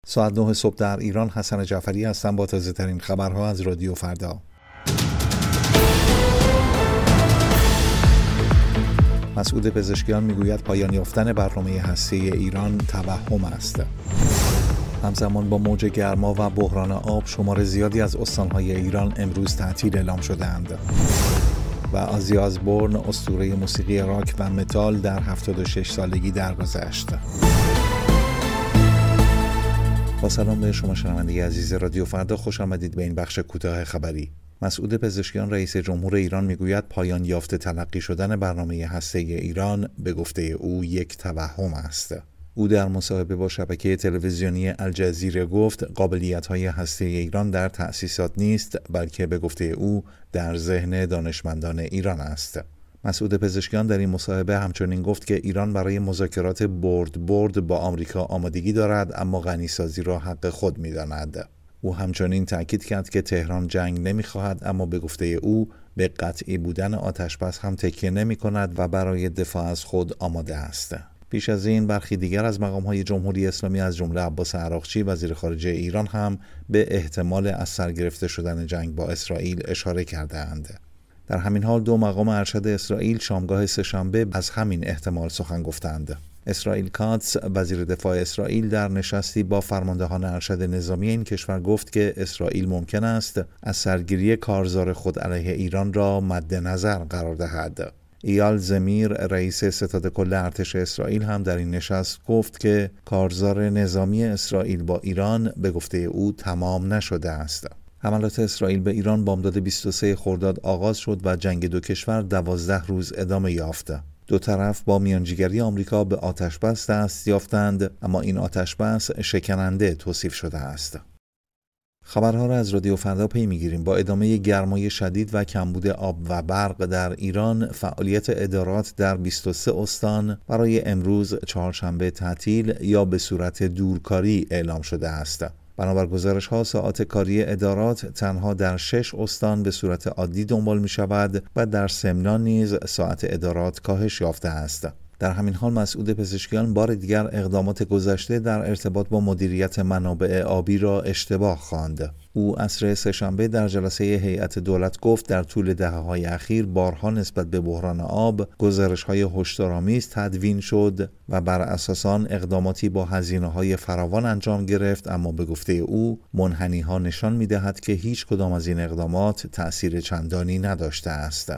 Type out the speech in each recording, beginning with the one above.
ساعت 9 صبح در ایران. حسن جعفری هستم با تازه ترین خبرها از رادیو فردا. مسعود پزشکیان میگوید پایان یافتن برنامه هسته‌ای ایران توهم است. همزمان با موج گرما و بحران آب شمار زیادی از استان‌های ایران امروز تعطیل اعلام شده‌اند. و آزی آزبورن اسطوره موسیقی راک و متال در 76 سالگی درگذشت. با سلام به شما شنونده عزیز رادیو فردا، خوش آمدید به این بخش کوتاه خبری. مسعود پزشکیان رئیس جمهور ایران میگوید پایان یافته تلقی شدن برنامه هسته‌ای ایران به گفته او یک توهم است. او در مصاحبه با شبکه تلویزیونی الجزیره گفت قابلیت‌های هسته‌ای ایران در تأسیسات نیست، بلکه به گفته او در ذهن دانشمندان ایران است. مسعود پزشکیان در این مصاحبه همچنین گفت که ایران برای مذاکرات برد با آمریکا آمادگی دارد، اما غنیسازی را حق خود می‌داند. او همچنین تأکید کرد که تهران جنگ نمی‌خواهد، اما به گفته او به قطعی بودن آتش‌بس هم تکیه نمی‌کند و برای دفاع از خود آماده است. پیش از این برخی دیگر از مقام‌های جمهوری اسلامی از جمله عباس عراقچی وزیر خارجه ایران هم به احتمال از سر گرفته شدن جنگ با اسرائیل اشاره کرده‌اند. در همین حال دو مقام ارشد اسرائیل شامگاه سه‌شنبه از همین احتمال سخن گفتند. اسرائیل کاتس وزیر دفاع اسرائیل در نشستی با فرماندهان ارشد نظامی این کشور گفت که اسرائیل ممکن است از سرگیری کارزار خود علیه ایران را مد نظر قرار دهد. ایال زمیر رئیس ستاد کل ارتش اسرائیل هم در این نشست گفت که کارزار نظامی اسرائیل با ایران به گفته او تمام نشده است. حملات اسرائیل به ایران بامداد 23 خرداد آغاز شد و جنگ دو کشور 12 روز ادامه یافت. دو طرف با میانجیگری آمریکا به آتش‌بس دست یافتند، اما این آتش‌بس شکننده توصیف شده است. خبرها را از رادیو فردا پی می‌گیریم. با ادامه گرمای شدید و کمبود آب و برق در ایران، فعالیت ادارات در 23 استان برای امروز چهارشنبه تعطیل یا به صورت دورکاری اعلام شده است. بنابر گزارش‌ها ساعات کاری ادارات تنها در 6 استان به صورت عادی دنبال می‌شود و در سمنان نیز ساعت ادارات کاهش یافته است. در همین حال مسعود پزشکیان بار دیگر اقدامات گذشته در ارتباط با مدیریت منابع آبی را اشتباه خواند. او عصر سه‌شنبه در جلسه هیئت دولت گفت در طول دهه‌های اخیر بارها نسبت به بحران آب گزارش‌های هشدارآمیز تدوین شد و بر اساس آن اقداماتی با هزینه‌های فراوان انجام گرفت، اما به گفته او منحنی‌ها نشان می‌دهد که هیچ کدام از این اقدامات تأثیر چندانی نداشته است.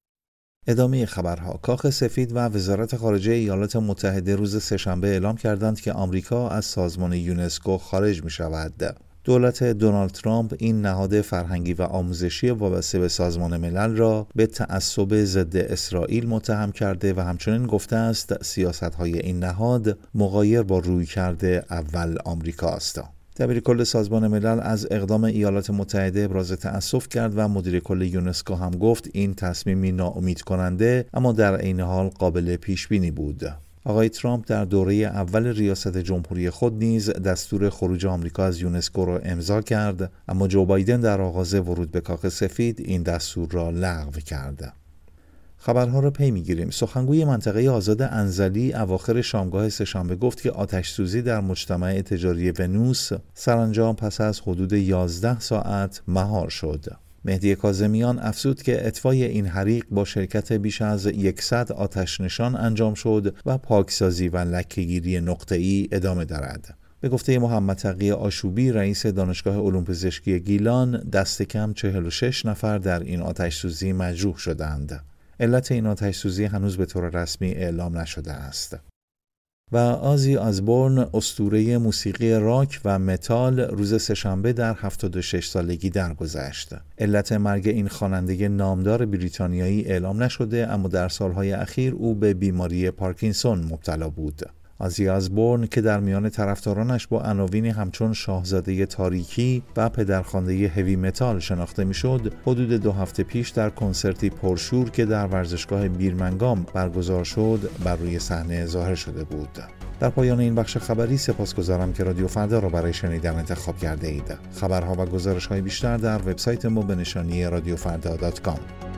ادامه خبرها. کاخ سفید و وزارت خارجه ایالات متحده روز سه‌شنبه اعلام کردند که آمریکا از سازمان یونسکو خارج می شود. دولت دونالد ترامپ این نهاد فرهنگی و آموزشی وابسته به سازمان ملل را به تعصب ضد اسرائیل متهم کرده و همچنین گفته است سیاست‌های این نهاد مغایر با رویکرد اول آمریکاست. دبیرکل سازمان ملل از اقدام ایالات متحده ابراز تأسف کرد و مدیر کل یونسکو هم گفت این تصمیمی ناامید کننده اما در عین حال قابل پیش بینی بود. آقای ترامپ در دوره اول ریاست جمهوری خود نیز دستور خروج آمریکا از یونسکو را امضا کرد، اما جو بایدن در آغاز ورود به کاخ سفید این دستور را لغو کرد. خبرها را پی می‌گیریم. سخنگوی منطقه آزاد انزلی اواخر شامگاه سه‌شنبه گفت که آتش‌سوزی در مجتمع تجاری ونوس سرانجام پس از حدود 11 ساعت مهار شد. مهدی کاظمیان افزود که اطفای این حریق با شرکت بیش از 100 آتش‌نشان انجام شد و پاکسازی و لکه‌گیری نقطه‌ای ادامه دارد. به گفته محمد تقی آشوبی رئیس دانشگاه علوم پزشکی گیلان، دست کم 46 نفر در این آتش‌سوزی مجروح شدند. علت این آتش‌سوزی هنوز به طور رسمی اعلام نشده است. و آزی آزبورن اسطوره موسیقی راک و متال روز سه‌شنبه در 76 سالگی درگذشت. علت مرگ این خواننده نامدار بریتانیایی اعلام نشده، اما در سالهای اخیر او به بیماری پارکینسون مبتلا بود. آزی آزبورن که در میان طرفدارانش با عناوینی همچون شاهزاده تاریکی و پدرخوانده هوی متال شناخته میشد، حدود 2 هفته پیش در کنسرتی پرشور که در ورزشگاه بیرمنگام برگزار شد بر روی صحنه ظاهر شده بود. در پایان این بخش خبری سپاسگزارم که رادیو فردا را برای شنیدن انتخاب کرده اید. خبرها و گزارش‌های بیشتر در وبسایت ما به نشانی radiofrda.com.